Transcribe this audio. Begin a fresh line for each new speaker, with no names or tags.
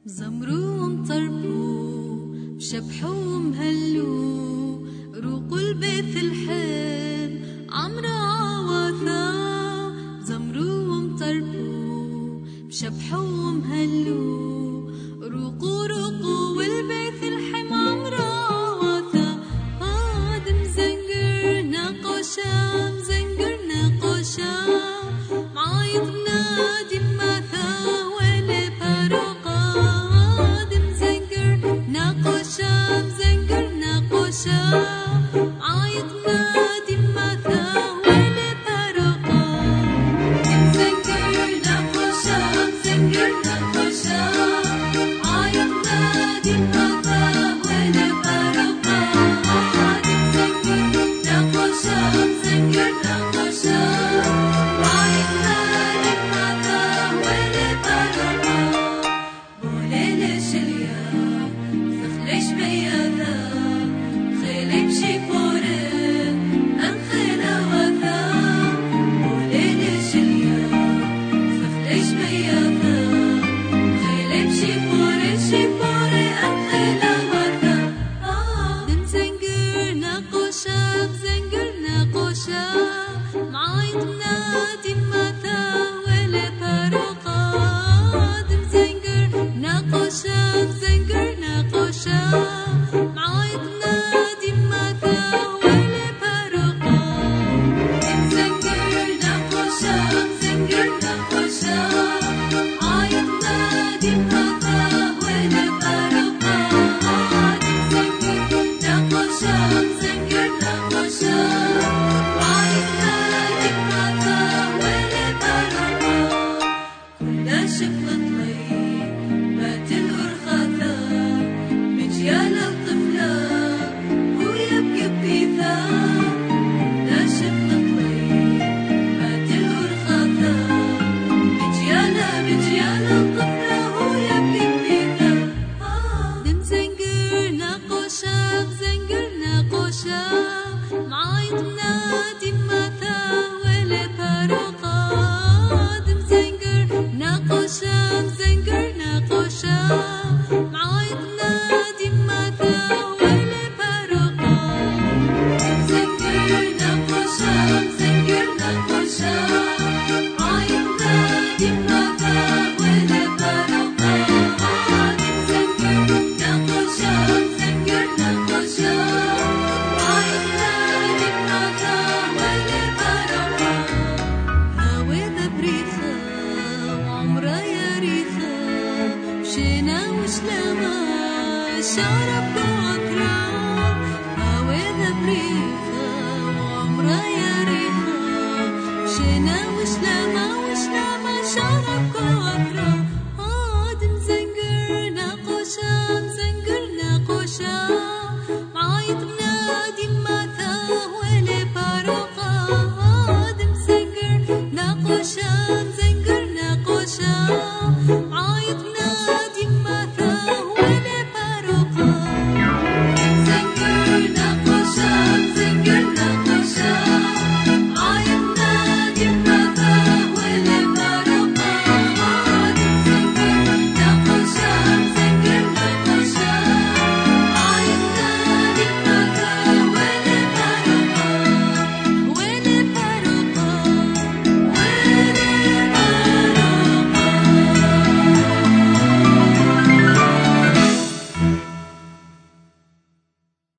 زمروهم طربوا بشبحوهم هلوا روق البيت الحلم عمرا عواثا. زمروهم طربوا بشبحوهم هلوا روقوا روقوا والبيت الحلم عمرا عواثا. هادم زنقر ناقوشا مزنقر ناقوشا معايضنا دي ماثا ولا باروقا. هادم زنقر ناقوشا مزنقر ناقوشا معايضنا دي ماثا ولا باروقا. مزنقر ناقوشا مزنقر ناقوشا معايضنا دي ماثا ولا باروقا. هادم زنقر ناقوشا مزنقر ناقوشا معايضنا دي ماثا ولا باروقا. بوليل شليا فخليش بياذا خيلي بشي فوري أنخينا وذا. بوليل شليا فخليش بياذا خيلي بشي فوري أنخينا وذا. دمزنقر ناقوشا بزنقر ناقوشا معايضنا دي ماثا ولا باروقا. دمزنقر ناقوشا بزنقر ناقوشا معايضنا دي ماثا ولا باروقا. دمزنقر ناقوشا بزنقر ناقوشا معايضنا دي ماثا ولا باروقا. دمزنقر ناقوشا بزنقر ناقوشا معايضنا دي ماثا ولا باروقا. كنا شفت لي بات الأرخاثة مجيال الطفلة هو يبكي بثا. كنا شفت لي بات الأرخاثة مجيال الطفلة هو يبكي بثا. دمزنقر ناقوشا بزنقر ناقوشا معايضنا دي ماثا ولا باروقا. دمزنقر ناقوشا بزنقر ناقوشا معايضنا دي ماثا ولا باروقا. دمزنقر ناقوشا بزنقر ناقوشا معايضنا دي ماثا ولا باروقا. دمزنقر ناقوشا بزنقر ناقوشا معايضنا دي ماثا ولا باروقا. هاويذا بريخة وعمرا يا ريخة مشينا وشلاما شرب